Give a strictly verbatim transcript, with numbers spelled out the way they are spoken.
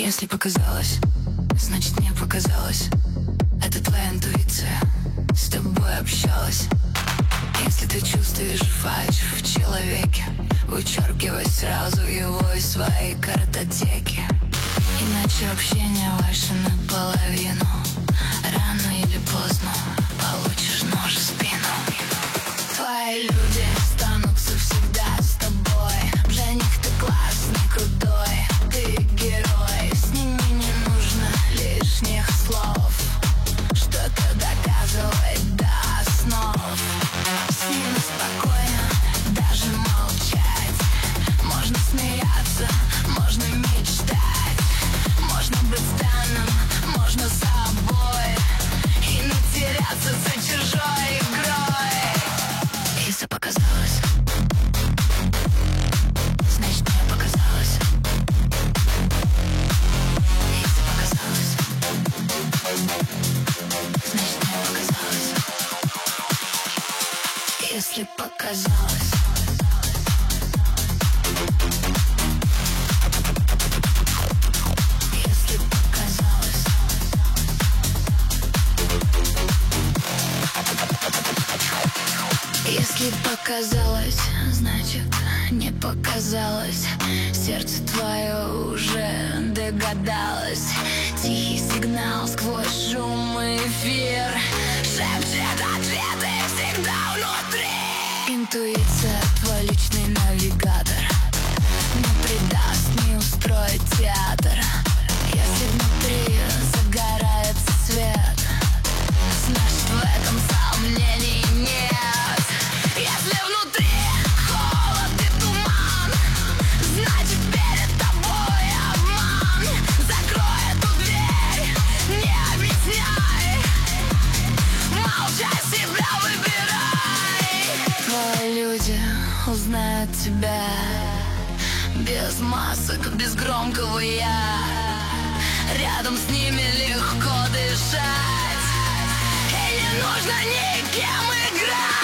Если показалось, значит не показалось. Это твоя интуиция с тобой общалась. Если ты чувствуешь фальшь в человеке, вычеркивай сразу его из своей картотеки. Иначе общение ваше наполовину. Рано или поздно получишь нож в спину. Твои люди останутся всегда с тобой. Жених, ты классный, крутой, ты герой. С ними не нужно лишних слов, что-то доказывать до основ. С ними спокойно, даже молчать. Можно смеяться, можно мечтать. Можно быть странным, можно собой и не теряться за чужой игрой. Если показалось, значит не показалось. Если показалось, значит не показалось. Если показалось. Если показалось. Если показалось, значит не показалось. Сердце твое уже догадалось. Тихий сигнал сквозь шум и эфир шепчет ответы всегда внутри. Интуиция, твой личный навигатор, не предаст, не устроит театр. Если внутри загорается свет, значит в этом сомнений нет. Если внутри холод и туман, значит перед тобой обман. Закрой эту дверь, не объясняй, молча себя выбирай. Твои люди узнают тебя без масок, без громкого я. Рядом с ними легко дышать, и не нужно никем играть.